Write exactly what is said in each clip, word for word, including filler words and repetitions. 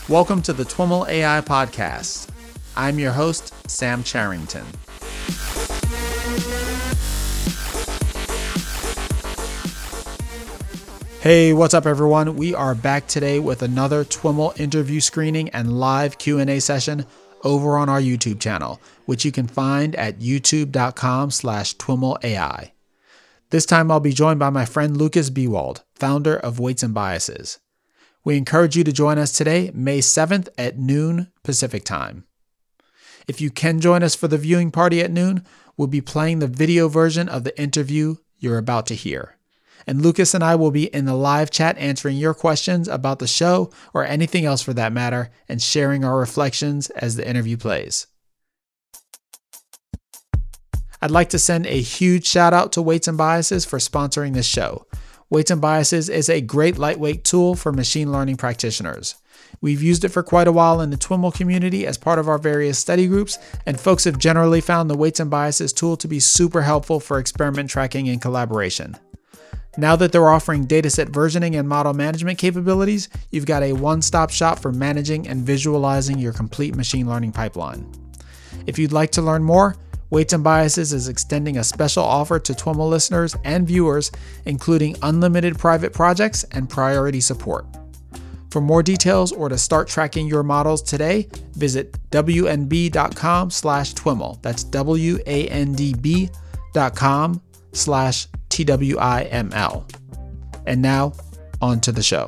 Welcome to the TWIML A I Podcast. I'm your host, Sam Charrington. Hey, what's up everyone? We are back today with another TWIML interview screening and live Q and A session over on our YouTube channel, which you can find at youtube.com slash TWIMLAI. This time I'll be joined by my friend Lucas Biewald, founder of Weights and Biases. We encourage you to join us today, May seventh at noon Pacific time. If you can join us for the viewing party at noon, we'll be playing the video version of the interview you're about to hear. And Lucas and I will be in the live chat answering your questions about the show or anything else for that matter and sharing our reflections as the interview plays. I'd like to send a huge shout out to Weights and Biases for sponsoring this show. Weights and Biases is a great lightweight tool for machine learning practitioners. We've used it for quite a while in the TWIML community as part of our various study groups, and folks have generally found the Weights and Biases tool to be super helpful for experiment tracking and collaboration. Now that they're offering dataset versioning and model management capabilities, you've got a one-stop shop for managing and visualizing your complete machine learning pipeline. If you'd like to learn more, Weights and Biases is extending a special offer to TWIML listeners and viewers, including unlimited private projects and priority support. For more details or to start tracking your models today, visit wnb.com slash TWIML. That's W-A-N-D-B dot com slash T W I M L. And now, on to the show.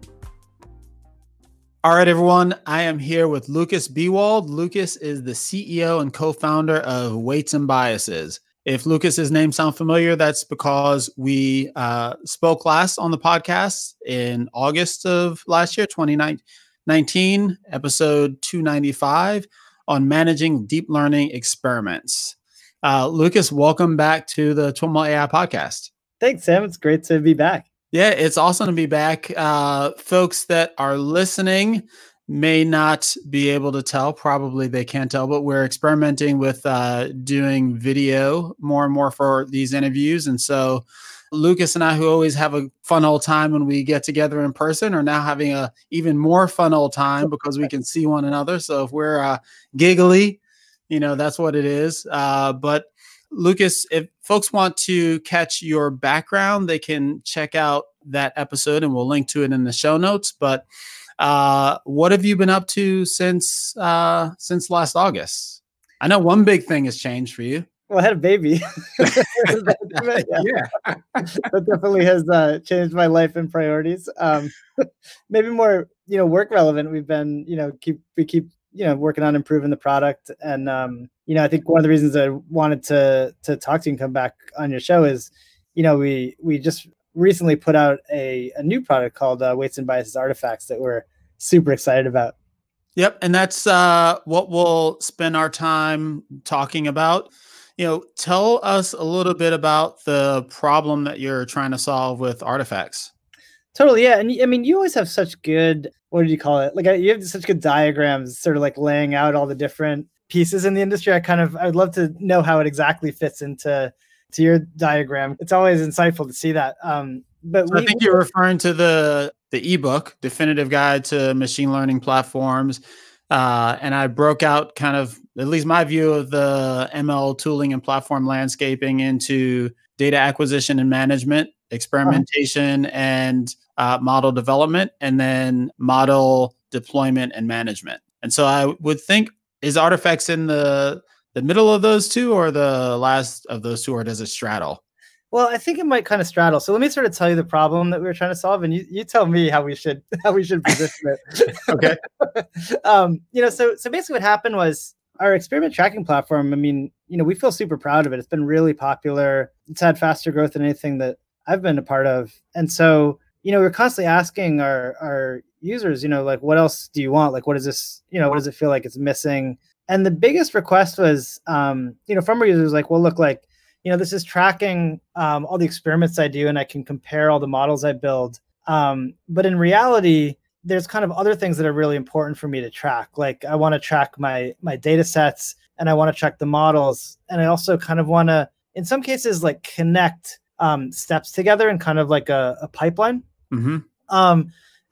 All right, everyone. I am here with Lucas Biewald. Lucas is the C E O and co-founder of Weights and Biases. If Lucas's name sounds familiar, that's because we uh, spoke last on the podcast in August of last year, twenty nineteen, episode two ninety-five, on managing deep learning experiments. Uh, Lucas, welcome back to the TWIML A I Podcast. Thanks, Sam. It's great to be back. Yeah, it's awesome to be back. Uh, folks that are listening may not be able to tell. Probably they can't tell, but we're experimenting with uh, doing video more and more for these interviews. And so Lucas and I, who always have a fun old time when we get together in person, are now having a even more fun old time because we can see one another. So if we're uh, giggly, you know, that's what it is. Uh, but Lucas, if folks want to catch your background, they can check out that episode and we'll link to it in the show notes. But uh, what have you been up to since uh, since last August? I know one big thing has changed for you. Well, I had a baby. yeah. yeah. That definitely has uh, changed my life and priorities. Um, maybe more, you know, work relevant. We've been, you know, keep we keep, you know, working on improving the product. And, um, you know, I think one of the reasons I wanted to to talk to you and come back on your show is, you know, we we just recently put out a, a new product called uh, Weights and Biases Artifacts that we're super excited about. Yep. And that's uh, what we'll spend our time talking about. You know, tell us a little bit about the problem that you're trying to solve with artifacts. Totally. Yeah. And I mean, you always have such good, what did you call it? Like you have such good diagrams, sort of like laying out all the different pieces in the industry. I kind of, I'd love to know how it exactly fits into to your diagram. It's always insightful to see that. Um, but so we, I think you're referring to the, the ebook, Definitive Guide to Machine Learning Platforms. Uh, and I broke out kind of, at least my view of the M L tooling and platform landscaping into data acquisition and management, experimentation, uh-huh. and uh, model development, and then model deployment and management. And so I would think, is artifacts in the, the middle of those two or the last of those two, or does it straddle? Well, I think it might kind of straddle. So let me sort of tell you the problem that we were trying to solve, and you, you tell me how we should how we should position it. Okay. um, you know, so so basically what happened was our experiment tracking platform, I mean, you know, we feel super proud of it. It's been really popular. It's had faster growth than anything that I've been a part of. And so, you know, we're constantly asking our our users, you know, like, what else do you want? Like, what is this, you know, what does it feel like it's missing? And the biggest request was, um, you know, from our users, like, well, look, like, you know, this is tracking um, all the experiments I do, and I can compare all the models I build. Um, but in reality, there's kind of other things that are really important for me to track. Like I want to track my my data sets, and I want to track the models. And I also kind of want to, in some cases, like connect um, steps together in kind of like a, a pipeline. Mm-hmm. Um,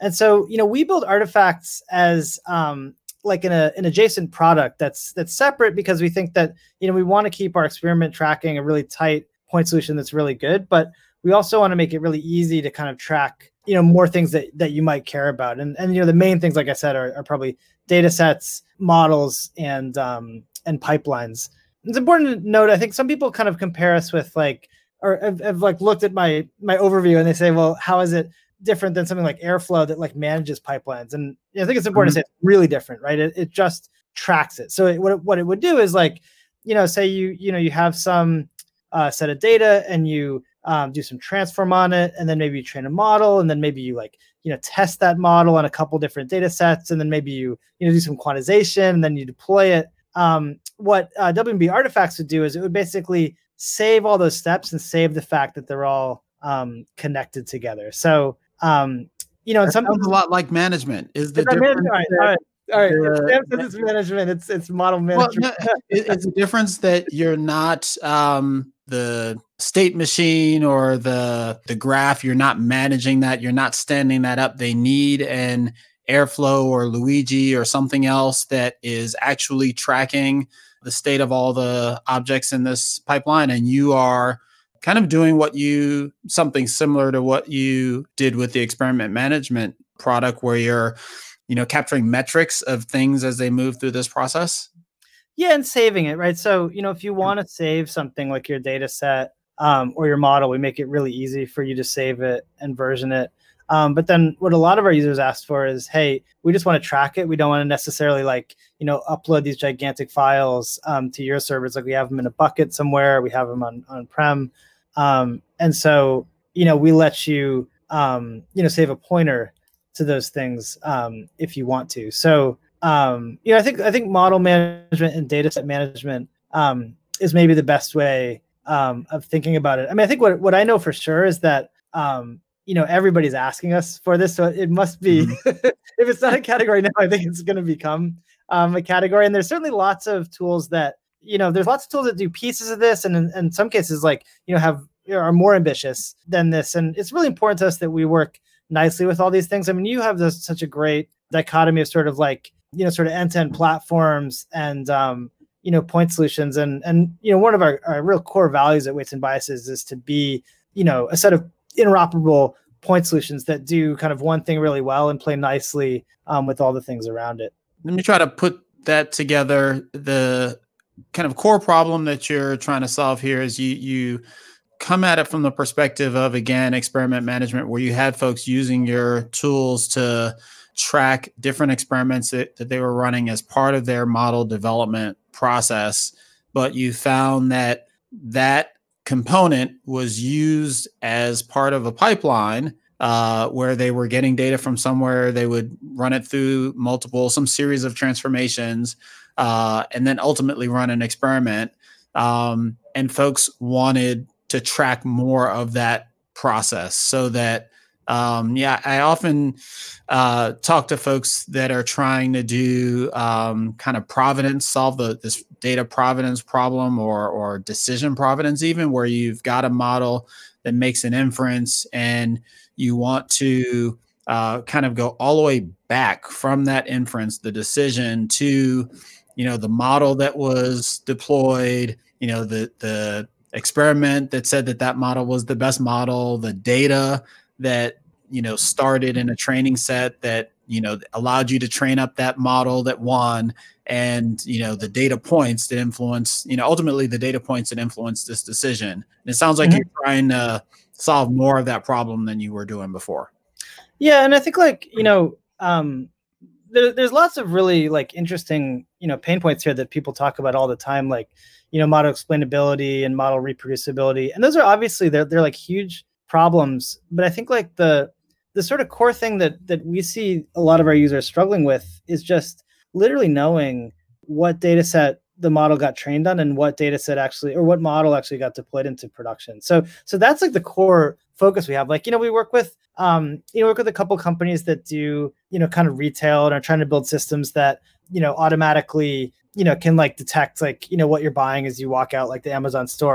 And so, you know, we build artifacts as um, like in a, an adjacent product that's that's separate because we think that, you know, we want to keep our experiment tracking a really tight point solution that's really good, but we also want to make it really easy to kind of track, you know, more things that, that you might care about. And, and, you know, the main things, like I said, are, are probably data sets, models, and, um, and pipelines. It's important to note, I think some people kind of compare us with like, or have, have like looked at my, my overview and they say, well, how is it different than something like Airflow that like manages pipelines? And you know, I think it's important mm-hmm. to say it's really different, right? It, it just tracks it. So it, what, it, what it would do is like, you know, say you, you know, you have some uh, set of data and you um, do some transform on it, and then maybe you train a model, and then maybe you like, you know, test that model on a couple different data sets, and then maybe you, you know, do some quantization, and then you deploy it. Um, what uh, W M B artifacts would do is it would basically save all those steps and save the fact that they're all um, connected together. So, um, you know, that some sounds a lot like management. Is the difference? All right, all right. All right, uh, it's, it's management. It's it's model management. Well, no, it's a difference that you're not um, the state machine or the the graph. You're not managing that. You're not standing that up. They need an Airflow or Luigi or something else that is actually tracking the state of all the objects in this pipeline, and you are kind of doing what you something similar to what you did with the experiment management product, where you're you know, capturing metrics of things as they move through this process? Yeah, and saving it, right? So, you know, if you want to save something like your data set um, or your model, we make it really easy for you to save it and version it. Um, but then what a lot of our users ask for is, hey, we just want to track it. We don't want to necessarily like, you know, upload these gigantic files um, to your servers. Like we have them in a bucket somewhere. We have them on, on-prem. Um, and so, you know, we let you, um, you know, save a pointer to those things um, if you want to. So, um, you know, I think I think model management and data set management um, is maybe the best way um, of thinking about it. I mean, I think what, what I know for sure is that, um, you know, everybody's asking us for this. So it must be, mm-hmm. if it's not a category now, I think it's going to become um, a category. And there's certainly lots of tools that, you know, there's lots of tools that do pieces of this. And in, in some cases, like, you know, have are more ambitious than this. And it's really important to us that we work nicely with all these things. I mean, you have this such a great dichotomy of sort of like, you know, sort of end-to-end platforms and, um, you know, point solutions. And, and, you know, one of our, our real core values at Weights and Biases is to be, you know, a set of interoperable point solutions that do kind of one thing really well and play nicely um, with all the things around it. Let me try to put that together. The kind of core problem that you're trying to solve here is you, you, come at it from the perspective of, again, experiment management, where you had folks using your tools to track different experiments that, that they were running as part of their model development process. But you found that that component was used as part of a pipeline uh, where they were getting data from somewhere. They would run it through multiple, some series of transformations, uh, and then ultimately run an experiment. Um, and folks wanted to track more of that process so that, um, yeah, I often uh, talk to folks that are trying to do um, kind of provenance, solve the this data provenance problem or or decision provenance, even where you've got a model that makes an inference and you want to uh, kind of go all the way back from that inference, the decision to, you know, the model that was deployed, you know, the the experiment that said that that model was the best model, the data that, you know, started in a training set that, you know, allowed you to train up that model that won, and, you know, the data points that influence, you know, ultimately the data points that influence this decision. And it sounds like mm-hmm. you're trying to solve more of that problem than you were doing before. Yeah. And I think like, you know, um, there, there's lots of really like interesting, you know, pain points here that people talk about all the time, like, you know, model explainability and model reproducibility. And those are obviously, they're, they're like huge problems. But I think like the, the sort of core thing that, that we see a lot of our users struggling with is just literally knowing what data set the model got trained on and what data set actually, or what model actually got deployed into production. So, so that's like the core focus we have. Like, you know, we work with, um, you know, work with a couple companies that do, you know, kind of retail and are trying to build systems that, you know, automatically, you know, can like detect like, you know, what you're buying as you walk out like the Amazon store.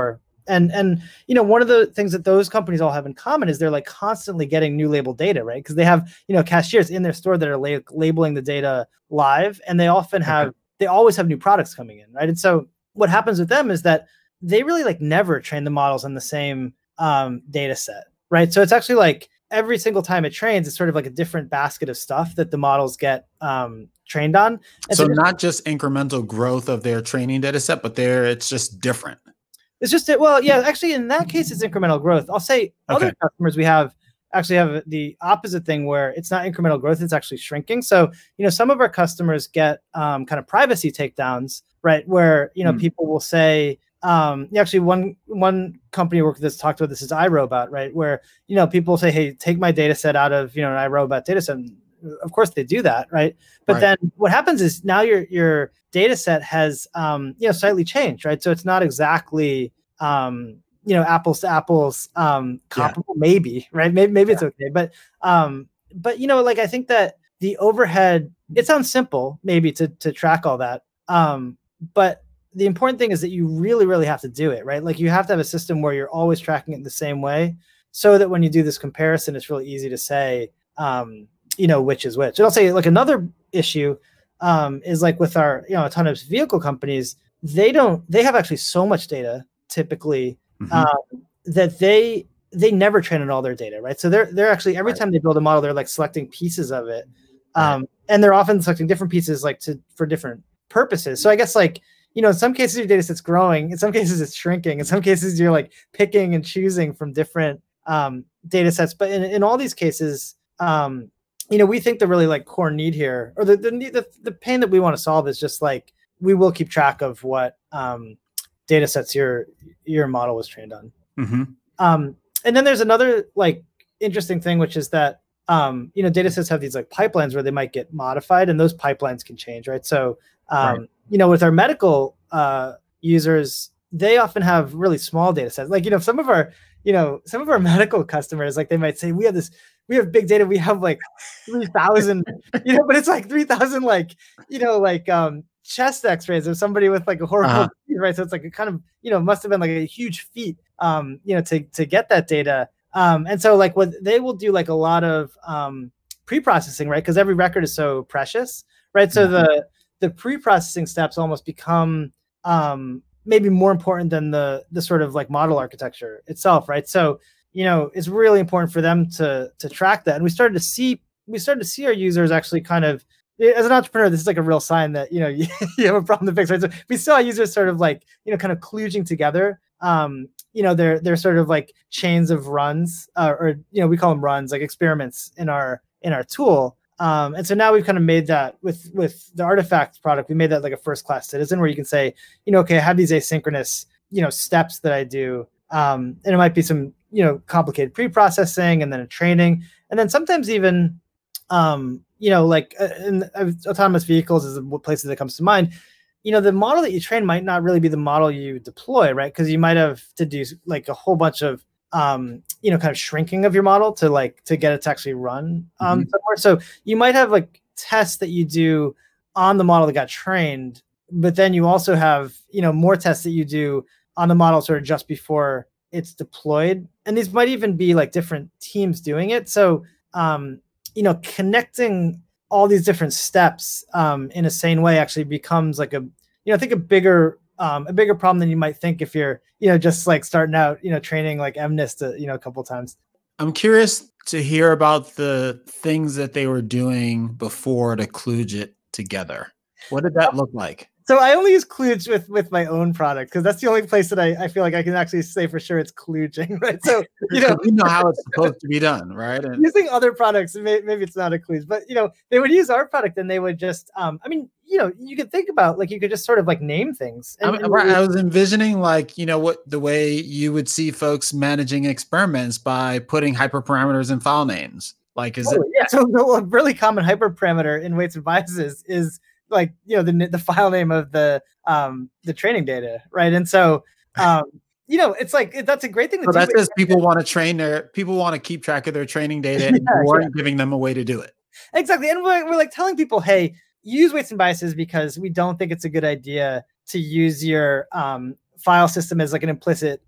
And, and, you know, one of the things that those companies all have in common is they're like constantly getting new labeled data, right? Because they have, you know, cashiers in their store that are la- labeling the data live, and they often have, okay. they always have new products coming in, right? And so what happens with them is that they really like never train the models on the same um, data set, right? So it's actually like every single time it trains, it's sort of like a different basket of stuff that the models get um, trained on. And so, so not just incremental growth of their training data set, but there it's just different. It's just, well, yeah, actually in that case, it's incremental growth. I'll say other okay. customers we have actually have the opposite thing where it's not incremental growth, it's actually shrinking. So, you know, some of our customers get um, kind of privacy takedowns, right? Where, you know, mm. people will say, um, actually one, one company I work with that's talked about this is iRobot, right? Where, you know, people say, hey, take my data set out of, you know, an iRobot data set. And of course they do that, right? But right. then what happens is now your, your data set has, um, you know, slightly changed, right? So it's not exactly, um, you know, apples to apples, um, comparable, yeah. maybe, right? Maybe, maybe yeah. it's okay. But, um, but, you know, like, I think that the overhead, it sounds simple, maybe to, to track all that. Um, but the important thing is that you really, really have to do it, right? Like you have to have a system where you're always tracking it the same way so that when you do this comparison, it's really easy to say, um, you know, which is which. And I'll say like another issue um, is like with our, you know, autonomous vehicle companies, they don't, they have actually so much data typically mm-hmm. um, that they, they never train on all their data, right? So they're, they're actually, every right. time they build a model, they're like selecting pieces of it. Um, right. And they're often selecting different pieces like to, for different purposes. So I guess like, you know, in some cases your data set's growing, in some cases it's shrinking, in some cases you're like picking and choosing from different um, data sets. But in, in all these cases, um, you know, we think the really like core need here, or the the the, the pain that we want to solve is just like, we will keep track of what um, data sets your, your model was trained on. Mm-hmm. Um, and then there's another like interesting thing, which is that, um, you know, data sets have these like pipelines where they might get modified and those pipelines can change, right? So, um, right. you know, with our medical uh, users, they often have really small data sets. Like, you know, some of our, you know, some of our medical customers, like they might say, we have this, we have big data. We have like three thousand, you know, but it's like three thousand, like, you know, like um, chest x-rays of somebody with like a horrible, uh-huh. disease, right? So it's like a kind of, you know, must've been like a huge feat, um, you know, to, to get that data. Um, and so like what they will do like a lot of um, pre-processing, right? Because every record is so precious, right? So mm-hmm. the, the pre-processing steps almost become um, maybe more important than the, the sort of like model architecture itself, right? So, you know, it's really important for them to to track that. And we started to see we started to see our users actually kind of, as an entrepreneur, this is like a real sign that, you know, you, you have a problem to fix, right? So we saw users sort of like, you know, kind of kludging together. Um, you know, they're they're sort of like chains of runs, uh, or, you know, we call them runs, like experiments in our in our tool. Um, and so now we've kind of made that with with the Artifact product, we made that like a first class citizen where you can say, you know, okay, I have these asynchronous, you know, steps that I do. Um, and it might be some, you know, complicated pre-processing and then a training. And then sometimes even, um, you know, like uh, in uh, autonomous vehicles is the place that comes to mind. You know, the model that you train might not really be the model you deploy, right? Because you might have to do like a whole bunch of, um, you know, kind of shrinking of your model to like, to get it to actually run um, mm-hmm. somewhere. So you might have like tests that you do on the model that got trained, but then you also have, you know, more tests that you do on the model sort of just before it's deployed. And these might even be like different teams doing it. So, um, you know, connecting all these different steps um, in a sane way actually becomes like a, you know, I think a bigger, um, a bigger problem than you might think if you're, you know, just like starting out, you know, training like M NIST, uh, you know, a couple of times. I'm curious to hear about the things that they were doing before to kludge it together. What did that look like? So I only use kludge with, with my own product because that's the only place that I, I feel like I can actually say for sure it's kludging, right? So, you know, you know how it's supposed to be done, right? And using other products, may, maybe it's not a kludge, but, you know, they would use our product and they would just, um, I mean, you know, you could think about like, you could just sort of like name things. And, I, mean, and I was envisioning like, you know, what the way you would see folks managing experiments by putting hyperparameters in file names. Like, is oh, it? Yeah. So a really common hyperparameter in weights and biases is like, you know, the the file name of the um the training data, right? And so um you know, it's like that's a great thing to so do. That says people want to train their people want to keep track of their training data, and yeah, you aren't yeah. giving them a way to do it. Exactly. And we're, we're like telling people, hey, use weights and biases because we don't think it's a good idea to use your um file system as like an implicit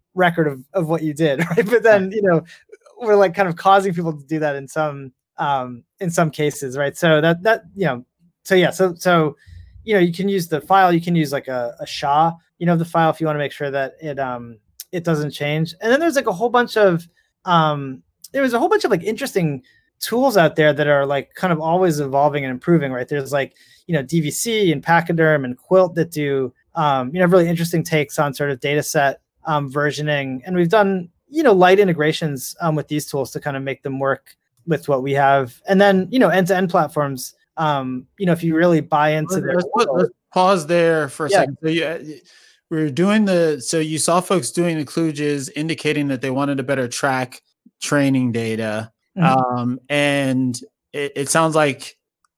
record of, of what you did, right? But then, you know, we're like kind of causing people to do that in some um, in some cases, right? So that that you know, so yeah, so so you know, you can use the file, you can use like a, a S H A, you know, the file if you want to make sure that it um it doesn't change. And then there's like a whole bunch of um there was a whole bunch of like interesting tools out there that are like kind of always evolving and improving, right? There's like, you know, D V C and Pachyderm and Quilt that do um, you know, really interesting takes on sort of data set um, versioning. And we've done, you know, light integrations um, with these tools to kind of make them work with what we have. And then, you know, end-to-end platforms, um, you know, if you really buy into let's, their let's, put, let's pause there for a yeah. second. So you, we were doing the, so you saw folks doing the kludges indicating that they wanted to better track training data. Mm-hmm. Um, and it, it sounds like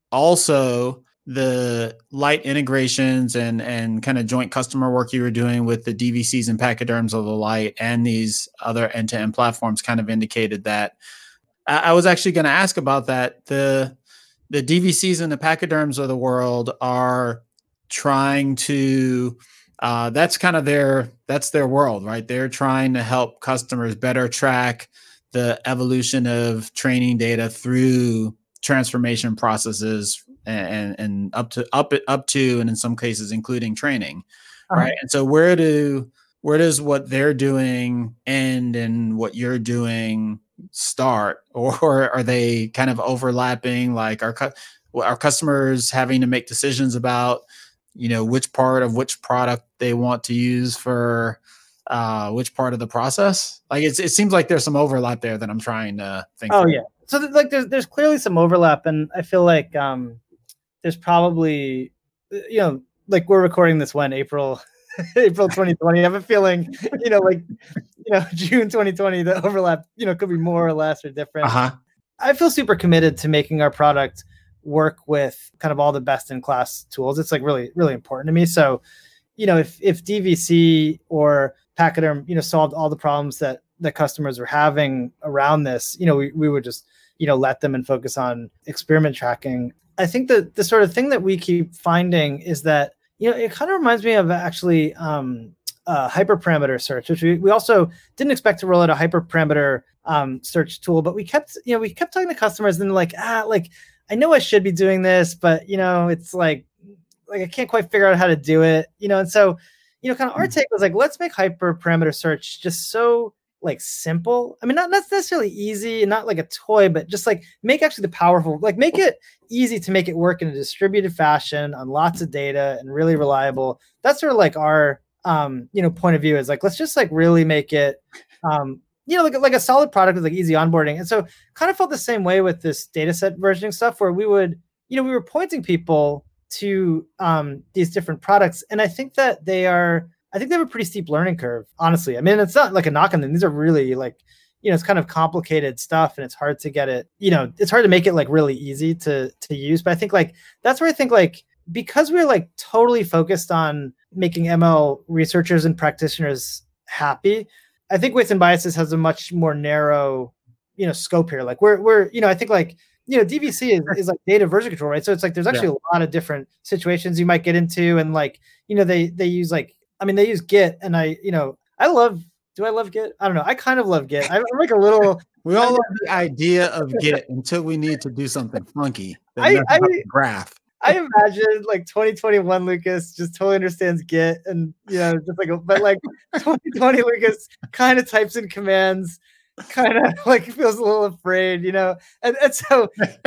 also the light integrations and, and kind of joint customer work you were doing with the D V Cs and Pachyderms of the light and these other end-to-end platforms kind of indicated that. I, I was actually going to ask about that. The, the D V Cs and the Pachyderms of the world are trying to, uh, that's kind of their, that's their world, right? They're trying to help customers better track the evolution of training data through transformation processes and, and up to up up to, and in some cases, including training. Uh-huh. Right. And so where do, where does what they're doing end and what you're doing start, or are they kind of overlapping? Like our, our customers having to make decisions about, you know, which part of which product they want to use for uh, which part of the process? Like it's, it seems like there's some overlap there that I'm trying to think. Oh through. yeah. So th- like there's, there's clearly some overlap, and I feel like um, there's probably, you know, like we're recording this when April, April twenty twenty. I have a feeling, you know, like, you know, June twenty twenty, the overlap, you know, could be more or less or different. Uh-huh. I feel super committed to making our product work with kind of all the best in class tools. It's like really, really important to me. So, you know, if, if D V C or Pachyderm, you know, solved all the problems that that customers were having around this, you know, we, we would just, you know, let them and focus on experiment tracking. I think that the sort of thing that we keep finding is that, you know, it kind of reminds me of actually um, uh, hyperparameter search, which we, we also didn't expect to roll out a hyperparameter um, search tool, but we kept, you know, we kept talking to customers and like, ah, like, I know I should be doing this, but, you know, it's like, like, I can't quite figure out how to do it, you know? And so, you know, kind of our take was like, let's make hyperparameter search just so like simple. I mean, not, not necessarily easy and not like a toy, but just like make actually the powerful, like make it easy to make it work in a distributed fashion on lots of data and really reliable. That's sort of like our, um, you know, point of view is like, let's just like really make it, um, you know, like, like a solid product with like easy onboarding. And so kind of felt the same way with this data set versioning stuff where we would, you know, we were pointing people to um, these different products. And I think that they are, I think they have a pretty steep learning curve, honestly. I mean, it's not like a knock on them. These are really like, you know, it's kind of complicated stuff and it's hard to get it, you know, it's hard to make it like really easy to to use. But I think like, that's where I think like, because we're like totally focused on making M L researchers and practitioners happy, I think Weights and Biases has a much more narrow, you know, scope here. Like we're, we're, you know, I think like, you know, D V C is, is like data version control, right? So it's like, there's actually yeah. a lot of different situations you might get into. And like, you know, they, they use like, I mean, they use Git and I, you know, I love, do I love Git? I don't know. I kind of love Git. I'm like a little. We all love the idea of Git until we need to do something funky. I, I graph. I imagine like twenty twenty-one Lucas just totally understands Git and, you know, just like, but like twenty twenty Lucas kind of types in commands, kind of like feels a little afraid, you know? And, and so,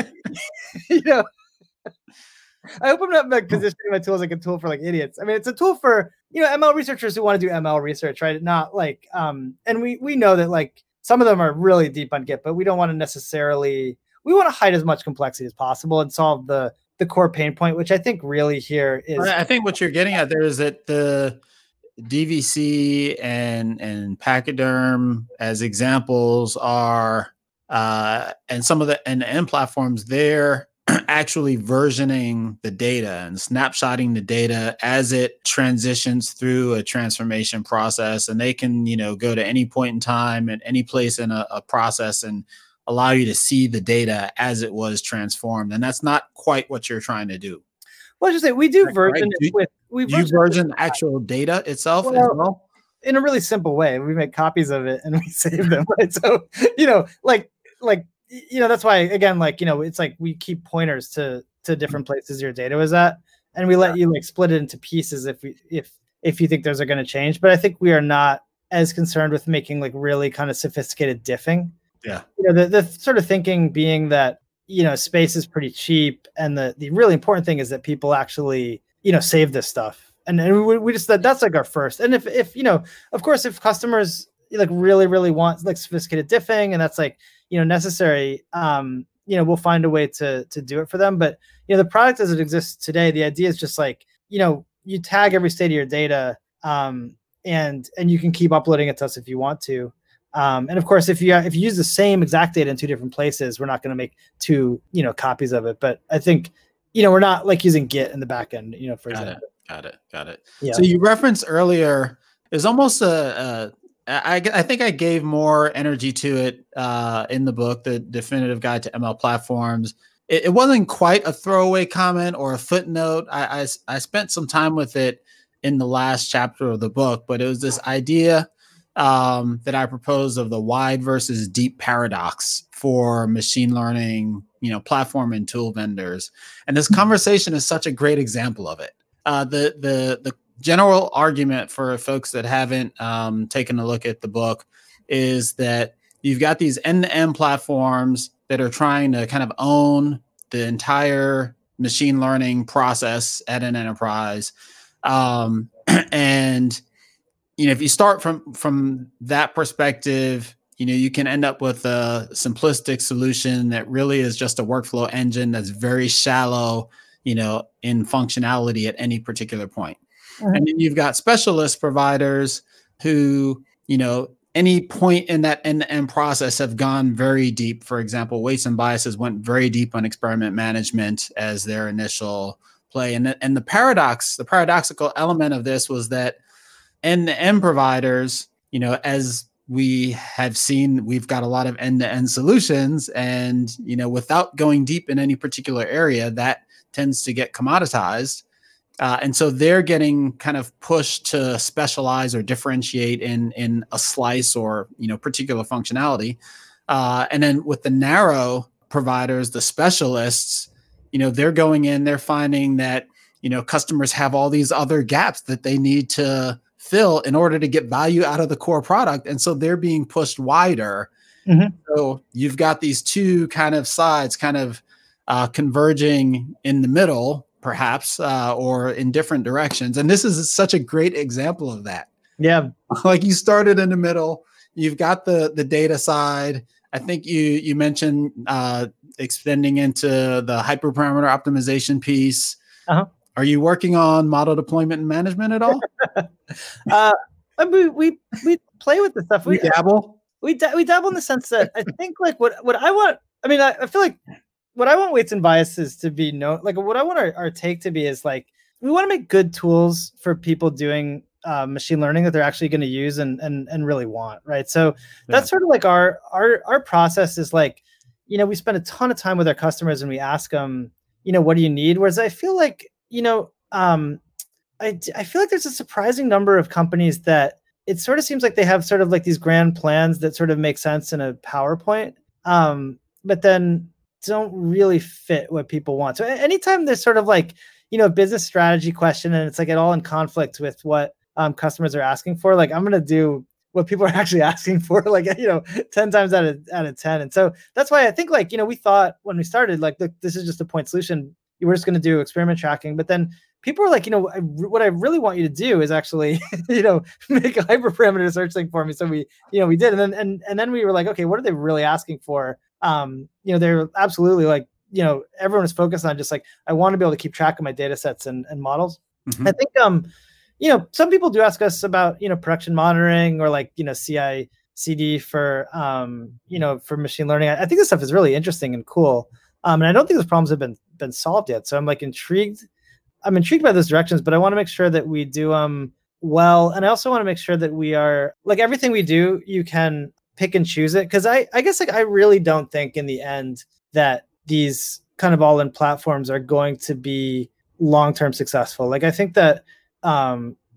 you know, I hope I'm not like positioning my tool as like a tool for like idiots. I mean, it's a tool for, you know, M L researchers who want to do M L research, right? Not like, um, and we, we know that like some of them are really deep on Git, but we don't want to necessarily, we want to hide as much complexity as possible and solve the, the core pain point, which I think really here is. I think what you're getting at there is that the D V C and, and Pachyderm as examples are, uh, and some of the end-to-end platforms, they're actually versioning the data and snapshotting the data as it transitions through a transformation process. And they can, you know, go to any point in time at any place in a, a process and allow you to see the data as it was transformed. And that's not quite what you're trying to do. Well, I just say we do version right? it with, we do you version the actual data itself well, as well? in a really simple way. We make copies of it and we save them. Right. So, you know, like, like, you know, that's why, again, like, you know, it's like we keep pointers to, to different places your data was at, and we let you like split it into pieces if we, if, if you think those are going to change. But I think we are not as concerned with making like really kind of sophisticated diffing. Yeah. You know, the, the sort of thinking being that, you know, space is pretty cheap. And the, the really important thing is that people actually, you know, save this stuff. And, and we, we just, that that's like our first. And if, if, you know, of course, if customers like really, really want like sophisticated diffing and that's like, you know, necessary, um, you know, we'll find a way to, to do it for them. But, you know, the product as it exists today, the idea is just like, you know, you tag every state of your data, um, and, and you can keep uploading it to us if you want to. Um, and of course, if you if you use the same exact data in two different places, we're not going to make two, you know, copies of it. But I think, you know, we're not like using Git in the back end, you know, for got example. It, got it. Got it. Yeah. So you referenced earlier, there's almost a, a I, I think I gave more energy to it uh, in the book, The Definitive Guide to M L Platforms. It, it wasn't quite a throwaway comment or a footnote. I, I, I spent some time with it in the last chapter of the book, but it was this idea um, that I proposed of the wide versus deep paradox for machine learning, you know, platform and tool vendors. And this conversation is such a great example of it. Uh, the, the, the general argument for folks that haven't um, taken a look at the book is that you've got these end-to-end platforms that are trying to kind of own the entire machine learning process at an enterprise. Um, and you know, if you start from from that perspective, you know, you can end up with a simplistic solution that really is just a workflow engine that's very shallow, you know, in functionality at any particular point. Mm-hmm. And then you've got specialist providers who, you know, any point in that end-to-end process have gone very deep. For example, Weights and Biases went very deep on experiment management as their initial play. And the, and the paradox, the paradoxical element of this was that end-to-end providers, you know, as we have seen, we've got a lot of end-to-end solutions, and, you know, without going deep in any particular area, that tends to get commoditized. Uh, and so they're getting kind of pushed to specialize or differentiate in, in a slice or, you know, particular functionality. Uh, and then with the narrow providers, the specialists, you know, they're going in, they're finding that, you know, customers have all these other gaps that they need to fill in order to get value out of the core product. And so they're being pushed wider. Mm-hmm. So you've got these two kind of sides kind of uh, converging in the middle, perhaps, uh, or in different directions. And this is such a great example of that. Yeah. Like you started in the middle, you've got the, the data side. I think you, you mentioned uh, extending into the hyperparameter optimization piece. Uh-huh. Are you working on model deployment and management at all? uh, we, we, we play with the stuff. We, we dabble. We, da- we dabble in the sense that I think like what, what I want, I mean, I, I feel like what I want Weights and Biases to be known, like what I want our, our take to be is like, we want to make good tools for people doing uh, machine learning that they're actually going to use and, and, and really want. Right. So yeah. That's sort of like our, our, our process is like, you know, we spend a ton of time with our customers and we ask them, you know, what do you need? Whereas I feel like, you know, um, I, I feel like there's a surprising number of companies that it sort of seems like they have sort of like these grand plans that sort of make sense in a PowerPoint, um, but then don't really fit what people want. So anytime there's sort of like, you know, business strategy question and it's like at all in conflict with what um, customers are asking for, like I'm going to do what people are actually asking for, like, you know, ten times out of, out of ten. And so that's why I think like, you know, we thought when we started, like, look, this is just a point solution. We're just going to do experiment tracking. But then people are like, you know, I, what I really want you to do is actually, you know, make a hyperparameter search thing for me. So we, you know, we did. And then, and, and then we were like, okay, what are they really asking for? Um, you know, they're absolutely like, you know, everyone is focused on just like, I want to be able to keep track of my data sets and, and models. Mm-hmm. I think, um, you know, some people do ask us about, you know, production monitoring or like, you know, C I C D for, um, you know, for machine learning. I, I think this stuff is really interesting and cool. Um, and I don't think those problems have been, been solved yet. So I'm like intrigued. I'm intrigued by those directions, but I want to make sure that we do um well. And I also want to make sure that we are like everything we do, you can pick and choose it. Cause I, I guess like I really don't think in the end that these kind of all-in platforms are going to be long-term successful. Like I think that, um,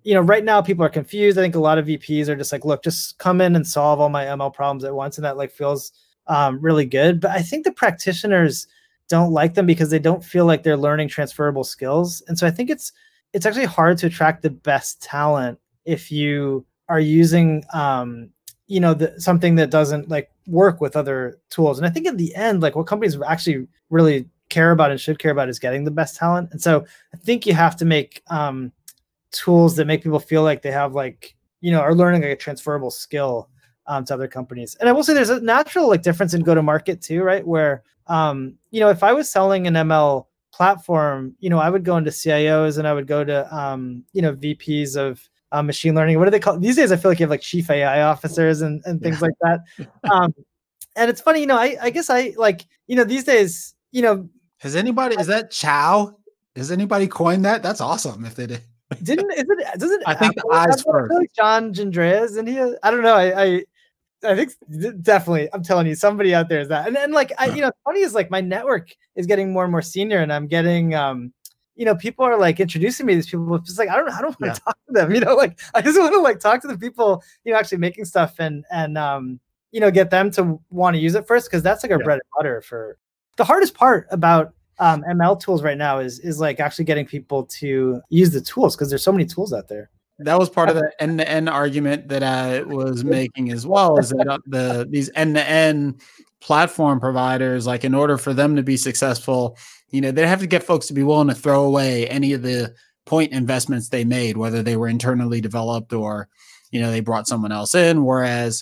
you know, right now people are confused. I think a lot of V Ps are just like, look, just come in and solve all my M L problems at once. And that like feels um, really good. But I think the practitioners don't like them because they don't feel like they're learning transferable skills. And so I think it's, it's actually hard to attract the best talent if you are using, um, you know, the, something that doesn't like work with other tools. And I think in the end, like what companies actually really care about and should care about is getting the best talent. And so I think you have to make um, tools that make people feel like they have like, you know, are learning like a transferable skill um, to other companies. And I will say there's a natural like difference in go-to-market too, right? Where, um, you know, if I was selling an M L platform, you know, I would go into C I Os and I would go to, um, you know, V Ps of uh, machine learning. What do they call these days? I feel like you have like chief A I officers and, and things yeah. like that. Um, and it's funny, you know, I, I guess I like, you know, these days, you know, has anybody, is that Chow? Has anybody coined that? That's awesome. If they did. Didn't, is it, does it, I think Apple, the eyes first. Like John Gendreas and he, I don't know. I, I, I think definitely, I'm telling you, somebody out there is that. And then like, I, you know, funny is like my network is getting more and more senior and I'm getting, um, you know, people are like introducing me to these people. It's like, I don't, I don't want to yeah. talk to them, you know, like I just want to like talk to the people, you know, actually making stuff and, and, um, you know, get them to want to use it first. Cause that's like our yeah. bread and butter for the hardest part about um, M L tools right now is, is like actually getting people to use the tools. Cause there's so many tools out there. That was part of the end-to-end argument that I was making as well, is that the these end-to-end platform providers, like in order for them to be successful, you know, they have to get folks to be willing to throw away any of the point investments they made, whether they were internally developed or, you know, they brought someone else in. Whereas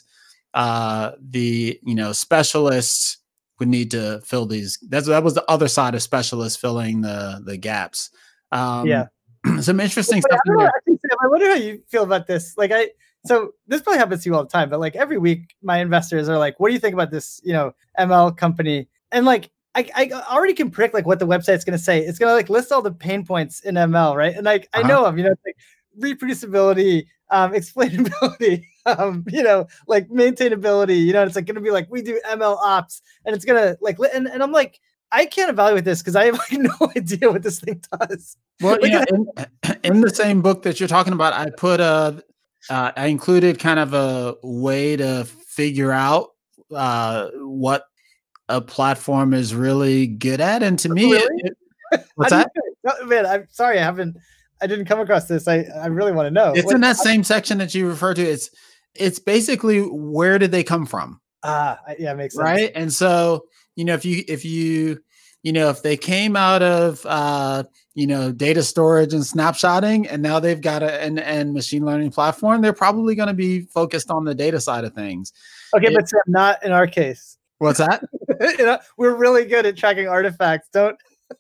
uh, the, you know, specialists would need to fill these. That's that was the other side of specialists filling the the gaps. Um, yeah. Some interesting but stuff. I, know, I, think, I wonder how you feel about this. Like I, so this probably happens to you all the time, but like every week my investors are like, what do you think about this, you know, M L company? And like, I, I already can predict like what the website's going to say. It's going to like list all the pain points in M L. Right. And like, uh-huh. I know them, you know, it's like reproducibility, um, explainability, um, you know, like maintainability, you know, it's like going to be like, we do M L ops and it's going to like, and, and I'm like, I can't evaluate this because I have like no idea what this thing does. Well, like, yeah, in, in the same book that you're talking about, I put a, uh, I included kind of a way to figure out uh, what a platform is really good at, and to me, really? it, it, what's that? You, man, I'm sorry, I haven't, I didn't come across this. I, I really want to know. It's what, in that same section that you refer to. It's, it's basically where did they come from? Ah, yeah, makes sense. Right, and so. You know, if you, if you, you know, if they came out of, uh, you know, data storage and snapshotting, and now they've got an end-to-end machine learning platform, they're probably going to be focused on the data side of things. Okay, it, but Sam, not in our case. What's that? You know, we're really good at tracking artifacts. Don't.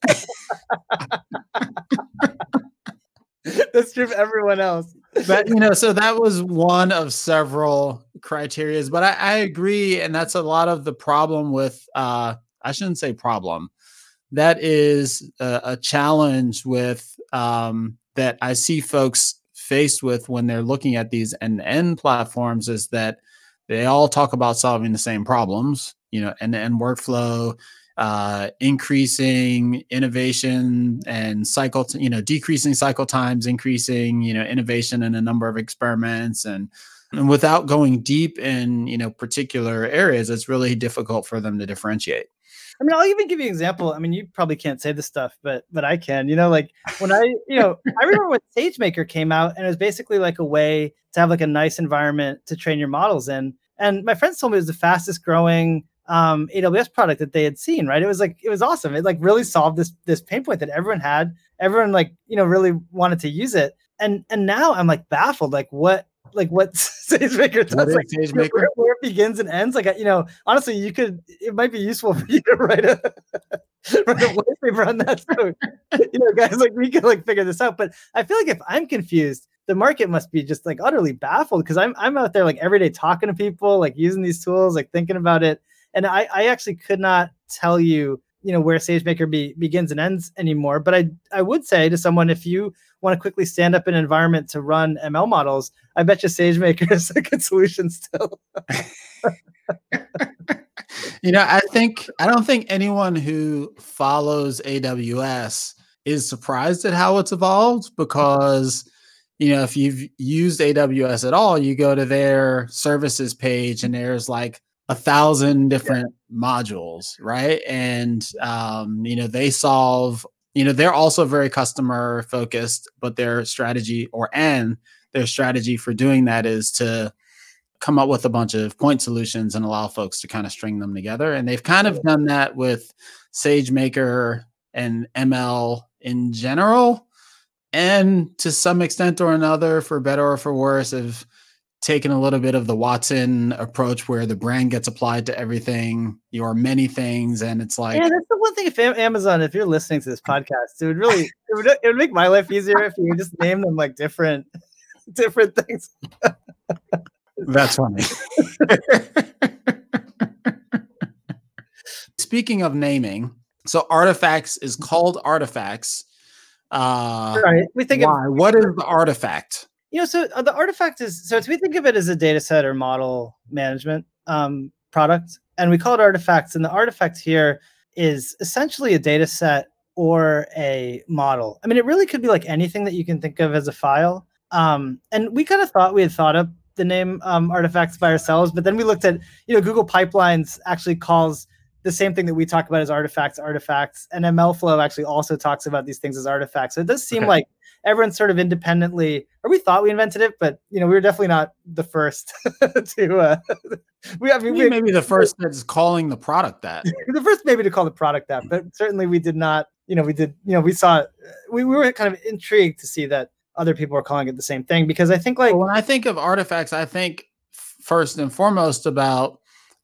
That's true for everyone else. But, you know, so that was one of several criterias, but I, I agree. And that's a lot of the problem with, uh, I shouldn't say problem. That is a, a challenge with, um, that I see folks faced with when they're looking at these end-to-end platforms, is that they all talk about solving the same problems, you know, end-to-end workflow, uh, increasing innovation and cycle, t- you know, decreasing cycle times, increasing, you know, innovation in a number of experiments, and, and without going deep in, you know, particular areas, it's really difficult for them to differentiate. I mean, I'll even give you an example. I mean, you probably can't say this stuff, but, but I can, you know, like when I, you know, I remember when SageMaker came out, and it was basically like a way to have like a nice environment to train your models in. And my friends told me it was the fastest growing um, A W S product that they had seen, right? It was like, it was awesome. It like really solved this, this pain point that everyone had. Everyone like, you know, really wanted to use it. And, and now I'm like baffled, like what, like what SageMaker does, like SageMaker? Where, where it begins and ends. Like, you know, honestly, you could, it might be useful for you to write a, write a white paper on that. So, you know, guys, like we could like figure this out. But I feel like if I'm confused, the market must be just like utterly baffled, because I'm, I'm out there like every day talking to people, like using these tools, like thinking about it. And I, I actually could not tell you, you know, where SageMaker be, begins and ends anymore. But I, I would say to someone, if you want to quickly stand up an environment to run M L models, I bet you SageMaker is a good solution still. You know, I think, I don't think anyone who follows A W S is surprised at how it's evolved, because, you know, if you've used A W S at all, you go to their services page and there's like a thousand different yeah. modules, right? And, um, you know, they solve, you know, they're also very customer focused, but their strategy or, and their strategy for doing that is to come up with a bunch of point solutions and allow folks to kind of string them together. And they've kind of done that with SageMaker and M L in general. And to some extent or another, for better or for worse, have taken a little bit of the Watson approach where the brand gets applied to everything, your many things. And it's like, yeah, that's the one thing. If Amazon, if you're listening to this podcast, it would really, it would, it would make my life easier if you just name them like different, different things. That's funny. Speaking of naming, so Artifacts is called Artifacts. Uh, right. We think why? Of, what is the artifact? You know, so uh, the artifact is, so we think of it as a data set or model management um, product, and we call it artifacts. And the artifact here is essentially a data set or a model. I mean, it really could be like anything that you can think of as a file. Um, and we kind of thought we had thought up the name um, artifacts by ourselves, but then we looked at, you know, Google Pipelines actually calls the same thing that we talk about as artifacts, artifacts, and MLflow actually also talks about these things as artifacts. So it does seem okay. like everyone's sort of independently, or we thought we invented it, but you know, we were definitely not the first to. Uh, we, I mean, maybe, we, maybe the first that's calling the product that. The first maybe to call the product that, but certainly we did not. You know, we did. You know, we saw. We, we were kind of intrigued to see that other people were calling it the same thing, because I think like well, when I think of artifacts, I think first and foremost about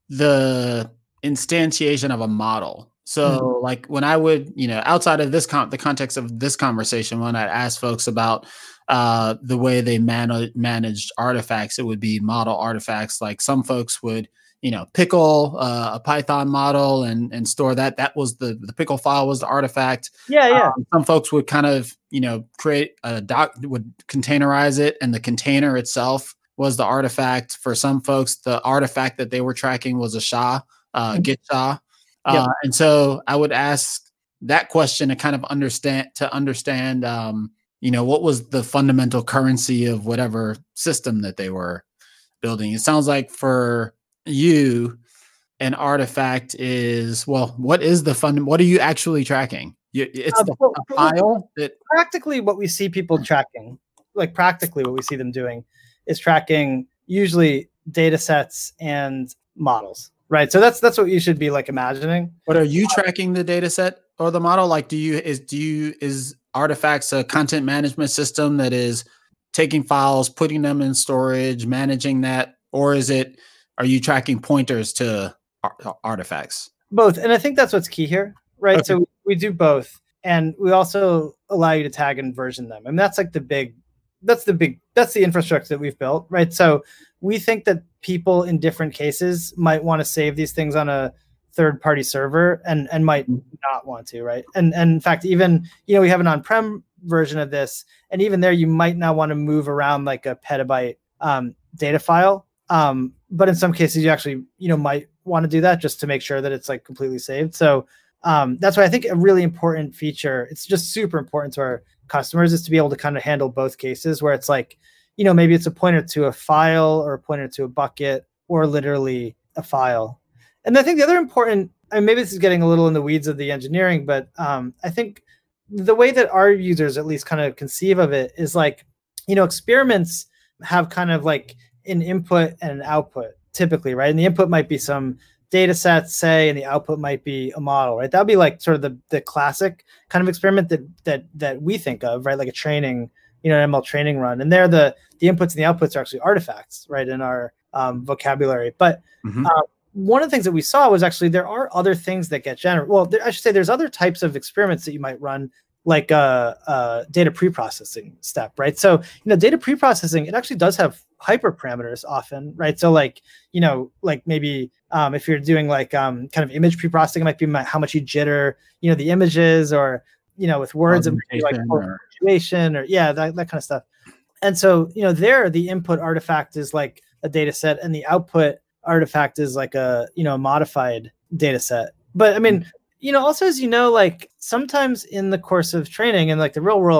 the instantiation of a model. So mm-hmm. like when I would, you know, outside of this con- the context of this conversation, when I'd ask folks about uh, the way they man- managed artifacts, it would be model artifacts. Like some folks would, you know, pickle uh, a Python model and and store that. That was the the pickle file was the artifact. Yeah, yeah. Um, some folks would kind of, you know, create a doc, would containerize it, and the container itself was the artifact. For some folks, the artifact that they were tracking was a S H A, uh, Git S H A. Uh, yep. And so I would ask that question to kind of understand, to understand, um, you know, what was the fundamental currency of whatever system that they were building. It sounds like for you, an artifact is, well, what is the fund? What are you actually tracking? You, it's uh, the well, a file that practically what we see people tracking, like practically what we see them doing is tracking usually data sets and models. Right. So that's that's what you should be like imagining. But are you tracking the data set or the model? Like, do you is do you is Artifacts a content management system that is taking files, putting them in storage, managing that, or is it are you tracking pointers to ar- artifacts? Both. And I think that's what's key here. Right. Okay. So we do both. And we also allow you to tag and version them. And that's like the big that's the big that's the infrastructure that we've built. Right. So we think that people in different cases might want to save these things on a third-party server and, and might not want to, right? And, and in fact, even, you know, we have an on-prem version of this, and even there, you might not want to move around like a petabyte um, data file. Um, but in some cases, you actually, you know, might want to do that just to make sure that it's like completely saved. So um, that's why I think a really important feature, it's just super important to our customers, is to be able to kind of handle both cases where it's like, you know, maybe it's a pointer to a file or a pointer to a bucket or literally a file. And I think the other important, I mean, maybe this is getting a little in the weeds of the engineering, but um, I think the way that our users at least kind of conceive of it is like, you know, experiments have kind of like an input and an output typically, right? And the input might be some data sets, say, and the output might be a model, right? That'd be like sort of the, the classic kind of experiment that that that we think of, right? Like a training, you know, an M L training run. And there, the the inputs and the outputs are actually artifacts, right, in our um, vocabulary. But mm-hmm. uh, one of the things that we saw was actually there are other things that get generated. Well, there, I should say there's other types of experiments that you might run, like a, a data preprocessing step, right? So, you know, data preprocessing, it actually does have hyperparameters often, right? So like, you know, like maybe um, if you're doing like um, kind of image preprocessing, it might be my, how much you jitter, you know, the images, or, you know, with words, it might be like punctuation or, or yeah, that, that kind of stuff. And so, you know, there, the input artifact is like a data set and the output artifact is like a, you know, a modified data set. But I mean, you know, also, as you know, like sometimes in the course of training and like the real world,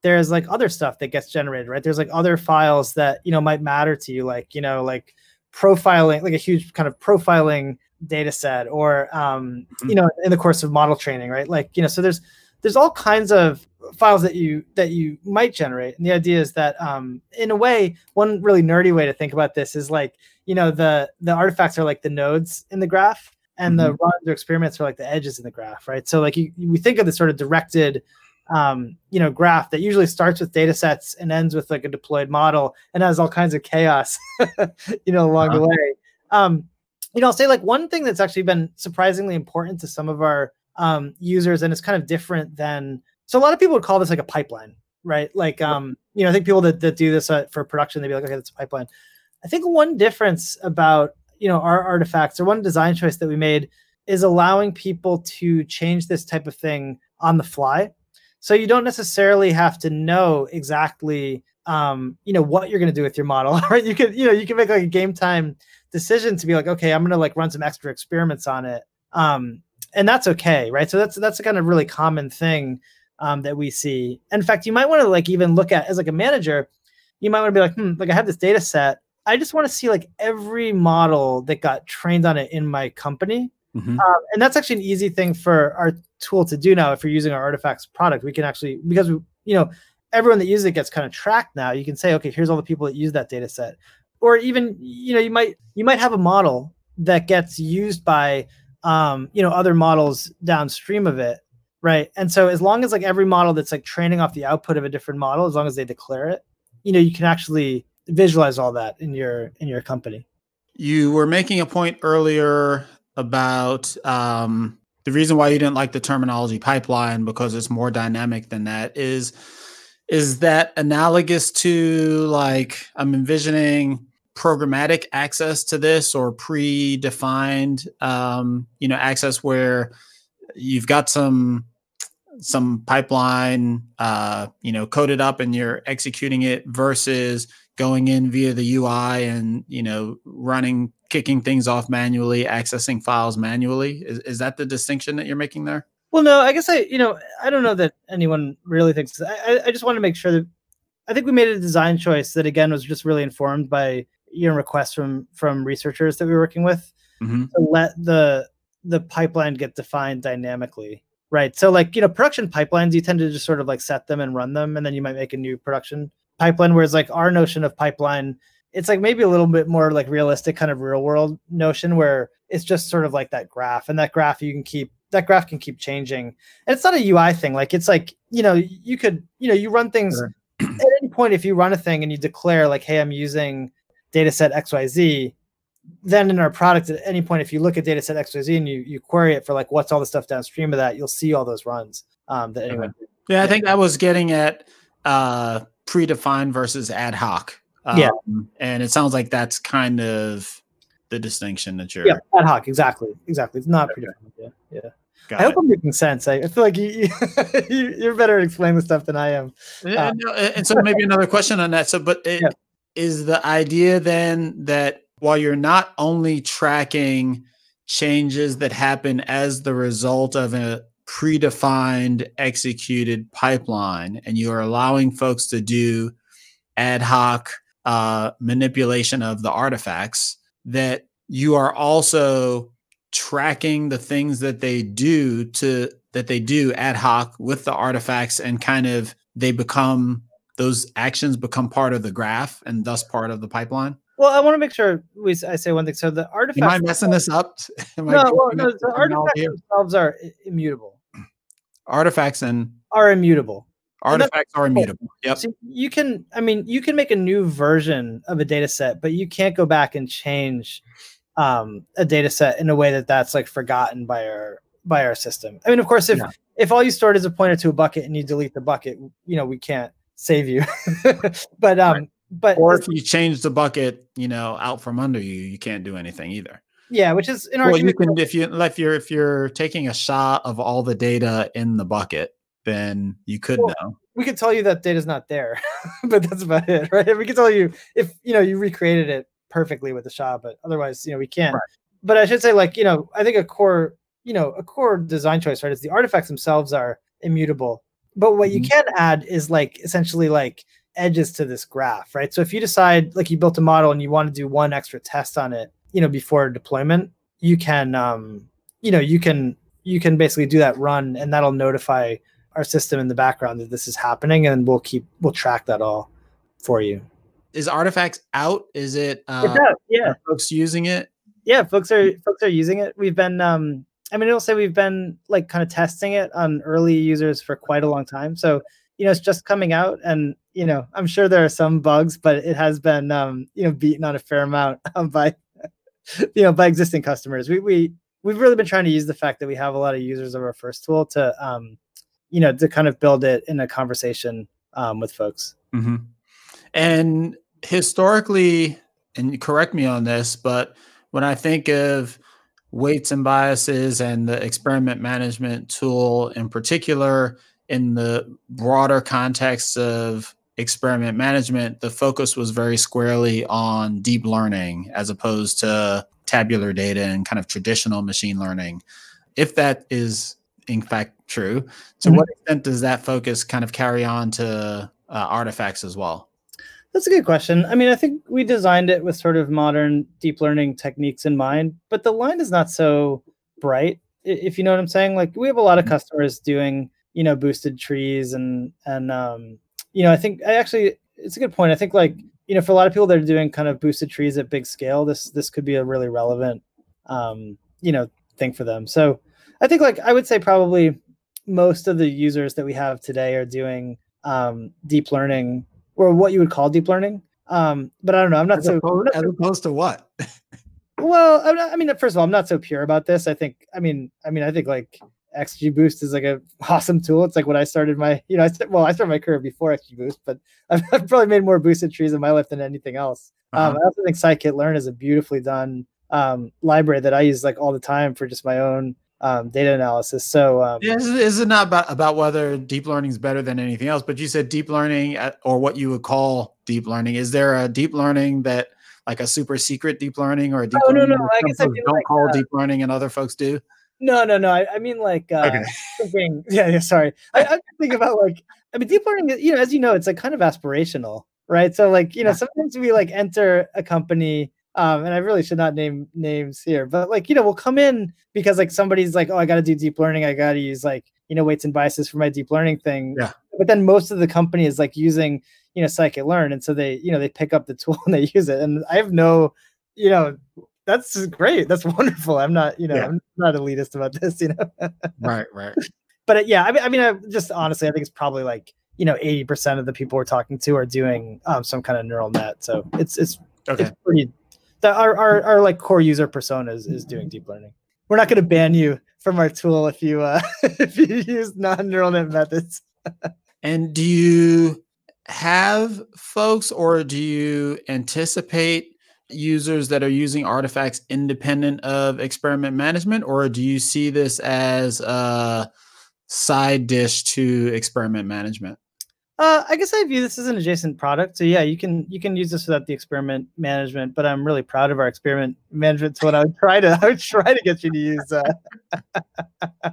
there's like other stuff that gets generated, right? There's like other files that, you know, might matter to you, like, you know, like profiling, like a huge kind of profiling data set, or, um, mm-hmm. you know, in the course of model training, right? Like, you know, so there's, there's all kinds of files that you, that you might generate. And the idea is that, um, in a way, one really nerdy way to think about this is like, you know, the, the artifacts are like the nodes in the graph, and mm-hmm. the runs or experiments are like the edges in the graph, right? So like you, we think of this sort of directed, um, you know, graph that usually starts with data sets and ends with like a deployed model and has all kinds of chaos, you know, along uh-huh. the way. Um, you know, I'll say like one thing that's actually been surprisingly important to some of our um, users, and it's kind of different than, so a lot of people would call this like a pipeline, right? Like, um, you know, I think people that, that do this uh, for production, they'd be like, okay, that's a pipeline. I think one difference about, you know, our artifacts, or one design choice that we made, is allowing people to change this type of thing on the fly. So you don't necessarily have to know exactly, um, you know, what you're going to do with your model, right? You can, you know, you can make like a game time decision to be like, okay, I'm going to like run some extra experiments on it. Um, and that's okay, right? So that's, that's a kind of really common thing um, that we see. In fact, you might want to like even look at, as like a manager, you might want to be like, hmm, like I have this data set. I just want to see like every model that got trained on it in my company. Mm-hmm. Um, and that's actually an easy thing for our tool to do now. If you're using our artifacts product, we can actually, because we, you know, everyone that uses it gets kind of tracked now. You can say, okay, here's all the people that use that data set. Or even, you know, you might you might have a model that gets used by, um, you know, other models downstream of it, right? And so as long as like every model that's like training off the output of a different model, as long as they declare it, you know, you can actually visualize all that in your in your company. You were making a point earlier about um, the reason why you didn't like the terminology pipeline, because it's more dynamic than that. Is is that analogous to, like, I'm envisioning programmatic access to this, or predefined, um, you know, access where you've got some some pipeline, uh, you know, coded up and you're executing it, versus going in via the U I and, you know, running, kicking things off manually, accessing files manually. Is, is that the distinction that you're making there? Well, no, I guess I, you know, I don't know that anyone really thinks, I, I just want to make sure that, I think we made a design choice that, again, was just really informed by, you know, requests from, from researchers that we were working with, mm-hmm. to let the, the pipeline get defined dynamically. Right. So like, you know, production pipelines, you tend to just sort of like set them and run them, and then you might make a new production pipeline. Whereas like our notion of pipeline, it's like maybe a little bit more like realistic kind of real world notion, where it's just sort of like that graph, and that graph you can keep, that graph can keep changing. And it's not a U I thing. Like it's like, you know, you could, you know, you run things sure. at any point. If you run a thing and you declare like, hey, I'm using data set X Y Z, then in our product at any point, if you look at data set X Y Z and you, you query it for like, what's all the stuff downstream of that, you'll see all those runs um, that anyone. Okay. Yeah, I think I was getting at uh, predefined versus ad hoc. Um, yeah. And it sounds like that's kind of the distinction that you're. Yeah, ad hoc. Exactly. Exactly. It's not okay. predefined. Yeah. Yeah. Got I hope it. I'm making sense. I, I feel like you, you, you're better at explaining the stuff than I am. Uh, and, and so maybe another question on that. So, but it, yeah. is the idea then that while you're not only tracking changes that happen as the result of a predefined executed pipeline, and you are allowing folks to do ad hoc uh, manipulation of the artifacts, that you are also tracking the things that they do to that they do ad hoc with the artifacts, and kind of they become, those actions become part of the graph and thus part of the pipeline? Well, I want to make sure we I say one thing. So the artifacts. Am I messing this up? Am no, well, no the artifacts themselves are immutable. Artifacts and are immutable. Artifacts are immutable. Yep. So you can, I mean, you can make a new version of a data set, but you can't go back and change um, a data set in a way that that's like forgotten by our by our system. I mean, of course, if no. if all you stored is a pointer to a bucket and you delete the bucket, you know, we can't save you. but um. Right. But or if you change the bucket, you know, out from under you, you can't do anything either. Yeah, which is in our. Well, you can if you if you're if you're taking a shot of all the data in the bucket, then you could well, know. We could tell you that data's not there, but that's about it, right? We could tell you if you know you recreated it perfectly with the shot, but otherwise, you know, we can't. Right. But I should say, like, you know, I think a core, you know, a core design choice, right, is the artifacts themselves are immutable. But what mm-hmm. you can add is like essentially like edges to this graph, right? So if you decide like you built a model and you want to do one extra test on it, you know, before deployment, you can, um, you know, you can, you can basically do that run, and that'll notify our system in the background that this is happening, and we'll keep, we'll track that all for you. Is Artifacts out? Is it, uh, it's out. Yeah. Are folks using it? Yeah. Folks are, folks are using it. We've been, um, I mean, I'll say we've been like kind of testing it on early users for quite a long time. So, you know, it's just coming out, and, you know, I'm sure there are some bugs, but it has been, um, you know, beaten on a fair amount um, by, you know, by existing customers. We, we, we've really been trying to use the fact that we have a lot of users of our first tool to, um, you know, to kind of build it in a conversation um, with folks. Mm-hmm. And historically, and correct me on this, but when I think of weights and biases and the experiment management tool in particular, in the broader context of experiment management, the focus was very squarely on deep learning as opposed to tabular data and kind of traditional machine learning. If that is in fact true, to mm-hmm. what extent does that focus kind of carry on to uh, Artifacts as well? That's a good question. I mean, I think we designed it with sort of modern deep learning techniques in mind, but the line is not so bright, if you know what I'm saying. Like, we have a lot of customers doing, you know, boosted trees and, and, um, you know, I think I actually, it's a good point. I think like, you know, for a lot of people that are doing kind of boosted trees at big scale, this, this could be a really relevant, um, you know, thing for them. So I think like, I would say probably most of the users that we have today are doing, um, deep learning, or what you would call deep learning. Um, but I don't know. I'm not as so opposed, not as so, opposed to what? Well, I'm not, I mean, first of all, I'm not so pure about this. I think, I mean, I mean, I think like XGBoost is like a awesome tool. It's like when I started my, you know, I well, I started my career before XGBoost, but I've, I've probably made more boosted trees in my life than anything else. Uh-huh. Um, I also think scikit-learn is a beautifully done um, library that I use like all the time for just my own Um, data analysis. So um, yeah, is it not about, about whether deep learning is better than anything else? But you said deep learning, at, or what you would call deep learning. Is there a deep learning that, like a super secret deep learning, or a deep oh, learning no, no. that I some guess I folks mean don't like, call uh, deep learning and other folks do? No, no, no. I, I mean like uh, okay. thinking. Yeah, yeah. Sorry, I, I'm thinking about like. I mean, deep learning. You know, as you know, it's like kind of aspirational, right? So like, you know, sometimes we like enter a company. Um, and I really should not name names here, but like, you know, we'll come in because like somebody's like, oh, I got to do deep learning. I got to use like, you know, weights and biases for my deep learning thing. Yeah. But then most of the company is like using, you know, scikit-learn. And so they, you know, they pick up the tool and they use it. And I have no, you know, that's great. That's wonderful. I'm not, you know, yeah. I'm not elitist about this, you know? Right, right. But yeah, I mean, I mean, I just honestly, I think it's probably like, you know, eighty percent of the people we're talking to are doing um, some kind of neural net. So it's, it's, okay. it's pretty, that our, our, our like core user persona is, is doing deep learning. We're not going to ban you from our tool if you, uh, if you use non-neural net methods. And do you have folks, or do you anticipate users that are using Artifacts independent of experiment management, or do you see this as a side dish to experiment management? Uh, I guess I view this as an adjacent product. So yeah, you can you can use this without the experiment management. But I'm really proud of our experiment management tool, and I would try to I would try to get you to use. Uh...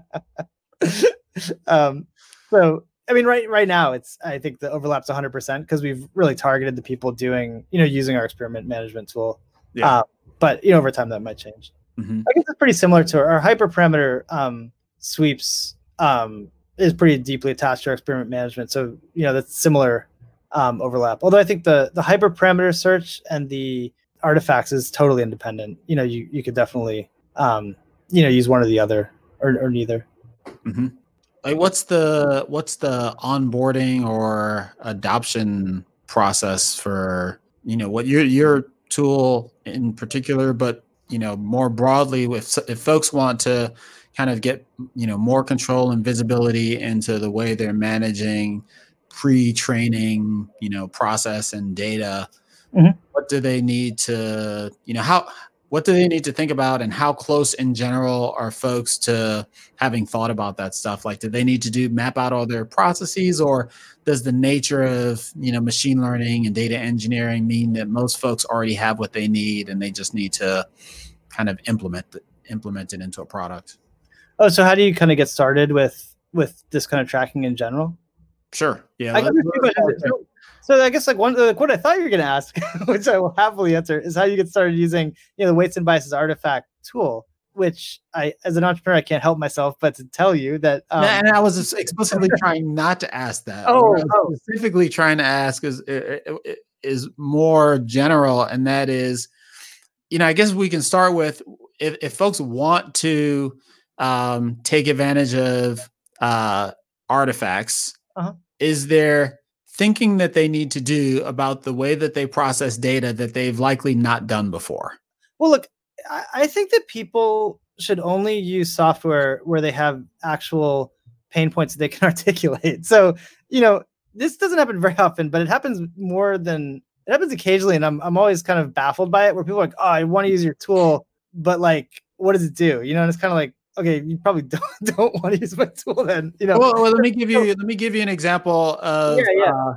um, so I mean, right right now, it's I think the overlap's one hundred percent because we've really targeted the people doing you know using our experiment management tool. Yeah. Uh, but you know, over time that might change. Mm-hmm. I guess it's pretty similar to our, our hyperparameter um, sweeps. Um, is pretty deeply attached to our experiment management. So, you know, that's similar um, overlap. Although I think the the hyperparameter search and the artifacts is totally independent. You know, you, you could definitely, um, you know, use one or the other or, or neither. Mm-hmm. Like what's the, what's the onboarding or adoption process for, you know, what your, your tool in particular, but, you know, more broadly, if, if folks want to kind of get, you know, more control and visibility into the way they're managing pre-training, you know, process and data, mm-hmm. what do they need to, you know, how, what do they need to think about, and how close in general are folks to having thought about that stuff? Like, do they need to do map out all their processes, or does the nature of, you know, machine learning and data engineering mean that most folks already have what they need and they just need to kind of implement it, implement it into a product? Oh, so how do you kind of get started with with this kind of tracking in general? Sure. Yeah. I guess let- there's two questions. So, so I guess like one like what I thought you were going to ask, which I will happily answer, is how you get started using you know the Weights and Biases artifact tool. Which I, as an entrepreneur, I can't help myself but to tell you that. Um, and I was explicitly trying not to ask that. Oh, What I was oh. specifically trying to ask is is more general, and that is, you know, I guess we can start with if, if folks want to um, take advantage of uh, artifacts, Uh-huh. is there thinking that they need to do about the way that they process data that they've likely not done before? Well, look, I, I think that people should only use software where they have actual pain points that they can articulate. So, you know, this doesn't happen very often, but it happens more than it happens occasionally. And I'm, I'm always kind of baffled by it, where people are like, oh, I want to use your tool, but like, what does it do? You know, and it's kind of like, okay, you probably don't, don't want to use my tool then, you know. Well, well let me give you, let me give you an example of, Yeah, yeah. Uh,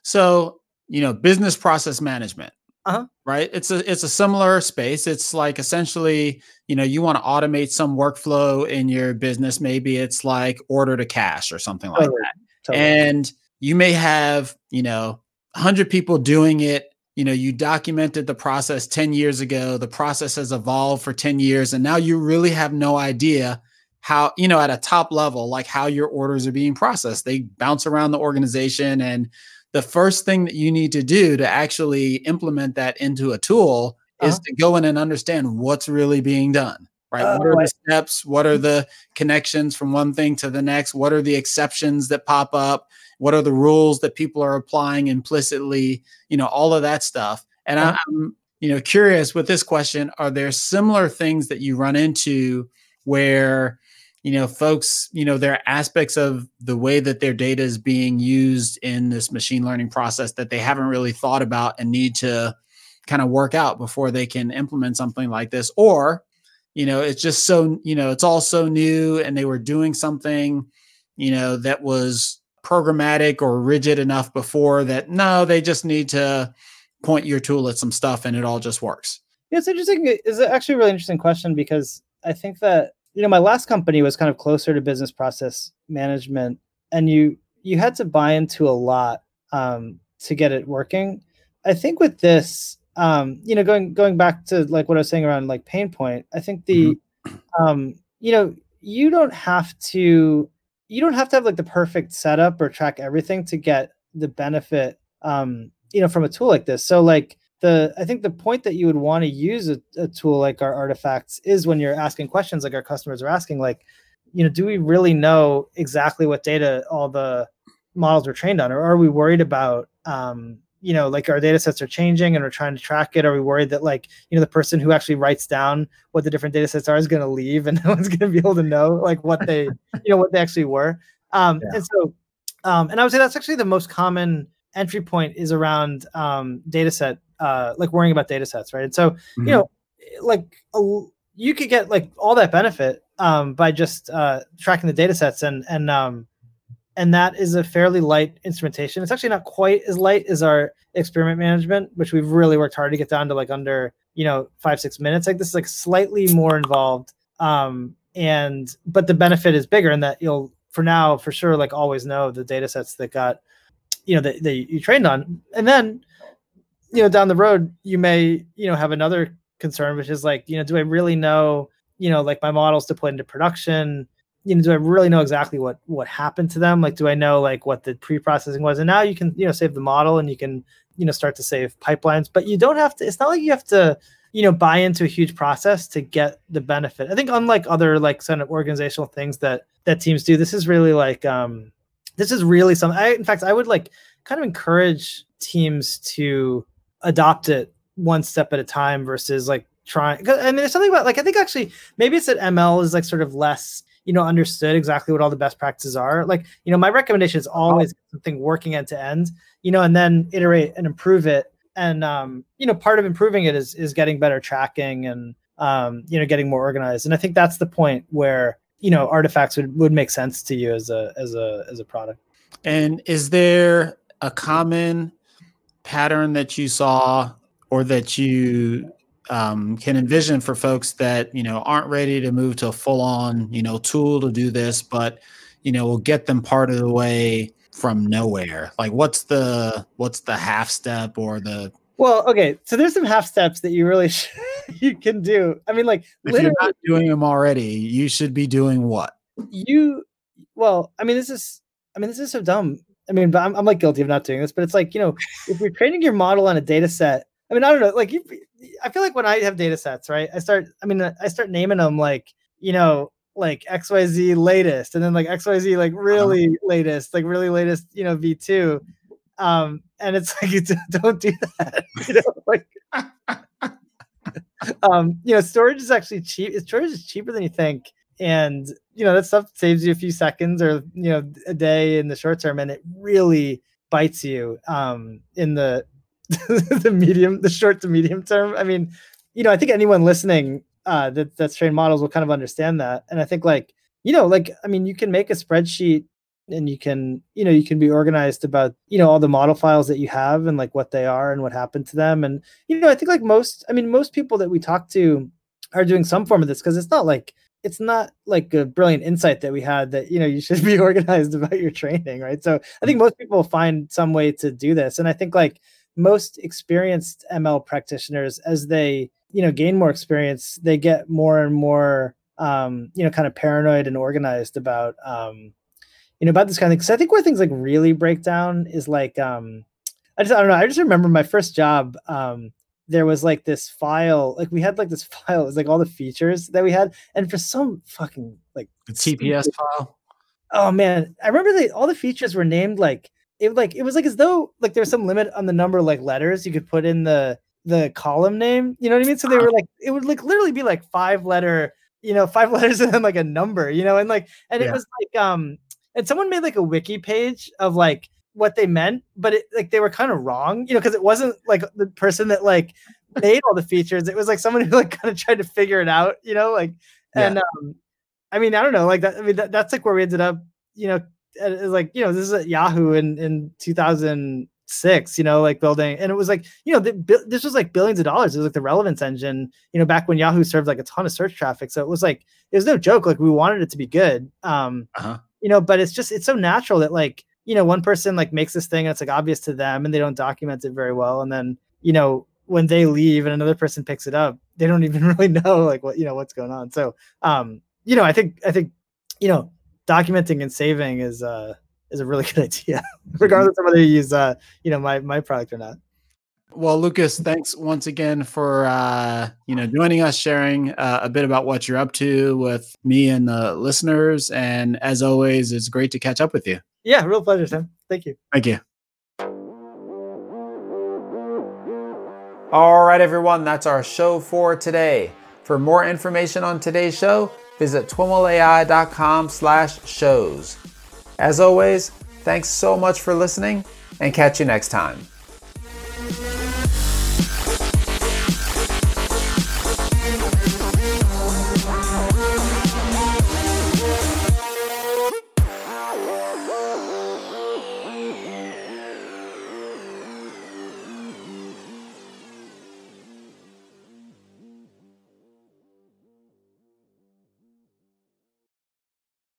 so, you know, business process management. Uh-huh. Right. It's a it's a similar space. It's like essentially, you know, you want to automate some workflow in your business. Maybe it's like order to cash or something like Totally, that. totally. And you may have, you know, a hundred people doing it. You know, you documented the process ten years ago. The process has evolved for ten years. And now you really have no idea how, you know, at a top level, like how your orders are being processed. They bounce around the organization, and the first thing that you need to do to actually implement that into a tool is Uh-huh. to go in and understand what's really being done, right? Oh, What are I- the steps? What are the connections from one thing to the next? What are the exceptions that pop up? What are the rules that people are applying implicitly? You know, all of that stuff. And Uh-huh. I'm, you know, curious with this question, are there similar things that you run into where, you know, folks, you know, there are aspects of the way that their data is being used in this machine learning process that they haven't really thought about and need to kind of work out before they can implement something like this? Or, you know, it's just so, you know, it's all so new and they were doing something, you know, that was programmatic or rigid enough before that, no, they just need to point your tool at some stuff and it all just works. Yeah, it's interesting. It's actually a really interesting question, because I think that, you know, my last company was kind of closer to business process management, and you you had to buy into a lot um, to get it working. I think with this, um, you know, going going back to like what I was saying around like pain point, I think the, mm-hmm. um, you know, you don't have to you don't have to have like the perfect setup or track everything to get the benefit, um, you know, from a tool like this. So like. The I think the point that you would want to use a, a tool like our artifacts is when you're asking questions like our customers are asking, like, you know, do we really know exactly what data all the models were trained on? Or are we worried about, um, you know, like our data sets are changing and we're trying to track it? Are we worried that like, you know, the person who actually writes down what the different data sets are is going to leave and no one's going to be able to know like what they, you know, what they actually were? Um, yeah. And so, um, and I would say that's actually the most common entry point is around um, data set. Uh, like worrying about data sets, right? And so, mm-hmm. you know, like uh, you could get like all that benefit um, by just uh, tracking the data sets, and and um, and that is a fairly light instrumentation. It's actually not quite as light as our experiment management, which we've really worked hard to get down to like under, you know, five six minutes. Like this is like slightly more involved, um, and but the benefit is bigger in that you'll for now for sure like always know the data sets that got, you know, that, that you trained on, and then. You know, down the road, you may, you know, have another concern, which is like, you know, do I really know, you know, like my models deployed into production, you know, do I really know exactly what, what happened to them? Like, do I know like what the pre-processing was? And now you can, you know, save the model and you can, you know, start to save pipelines, but you don't have to, it's not like you have to, you know, buy into a huge process to get the benefit. I think unlike other like kind of organizational things that, that teams do, this is really like, um, this is really something I, in fact, I would like kind of encourage teams to adopt it one step at a time versus like trying. I mean, there's something about like, I think actually maybe it's that M L is like sort of less, you know, understood exactly what all the best practices are. Like, you know, my recommendation is always something working end to end, you know, and then iterate and improve it. And, um, you know, part of improving it is, is getting better tracking and, um, you know, getting more organized. And I think that's the point where, you know, artifacts would, would make sense to you as a, as a, as a product. And is there a common pattern that you saw or that you um, can envision for folks that, you know, aren't ready to move to a full on, you know, tool to do this, but, you know, will get them part of the way from nowhere? Like what's the what's the half step or the Well, okay, so there's some half steps that you really should, you can do. I mean, like if you're not doing them already, you should be doing what? You well, I mean, this is I mean, this is so dumb. I mean, but I'm, I'm like guilty of not doing this, but it's like, you know, if you're training your model on a data set, I mean, I don't know, like you, I feel like when I have data sets, right, I start, I mean, I start naming them like, you know, like X Y Z latest, and then like X Y Z like really uh-huh. latest, like really latest, you know, V two. Um, and it's like, you don't do that, you know, like, um, you know, storage is actually cheap. Storage is cheaper than you think. And, you know, that stuff saves you a few seconds or, you know, a day in the short term. And it really bites you um, in the, the medium, the short to medium term. I mean, you know, I think anyone listening uh, that, that's trained models will kind of understand that. And I think like, you know, like, I mean, you can make a spreadsheet and you can, you know, you can be organized about, you know, all the model files that you have and like what they are and what happened to them. And, you know, I think like most, I mean, most people that we talk to are doing some form of this because it's not like, it's not like a brilliant insight that we had that, you know, you should be organized about your training, right? So I think most people find some way to do this. And I think like most experienced M L practitioners, as they, you know, gain more experience, they get more and more, um, you know, kind of paranoid and organized about, um, you know, about this kind of thing. Because I think where things like really break down is like, um, I just, I don't know. I just remember my first job, um, there was like this file, like we had like this file, it was like all the features that we had. And for some fucking like the T P S stupid, file. Oh man. I remember they, all the features were named like, it like, it was like as though like there was some limit on the number of like letters you could put in the, the column name. You know what I mean? So they were like, it would like literally be like five letter, you know, five letters and then like a number, you know, and like, and yeah. It was like, um, and someone made like a wiki page of like what they meant, but it like they were kind of wrong, you know, because it wasn't like the person that like made all the features. It was like someone who like kind of tried to figure it out, you know, like, and yeah. um, I mean, I don't know, like that. I mean, that, that's like where we ended up, you know, like, you know, this is at Yahoo in, in two thousand six, you know, like building, and it was like, you know, the, this was like billions of dollars. It was like the relevance engine, you know, back when Yahoo served like a ton of search traffic. So it was like, it was no joke. Like we wanted it to be good. Um, uh-huh. You know, but it's just, it's so natural that like, you know, one person like makes this thing and it's like obvious to them and they don't document it very well. And then, you know, when they leave and another person picks it up, they don't even really know like what, you know, what's going on. So, um, you know, I think, I think, you know, documenting and saving is, uh, is a really good idea, regardless of whether you use, uh, you know, my, my product or not. Well, Lucas, thanks once again for, uh, you know, joining us, sharing uh, a bit about what you're up to with me and the listeners. And as always, it's great to catch up with you. Yeah, real pleasure, Tim. Thank you. Thank you. All right, everyone, that's our show for today. For more information on today's show, visit twimlai.com slash shows. As always, thanks so much for listening and catch you next time.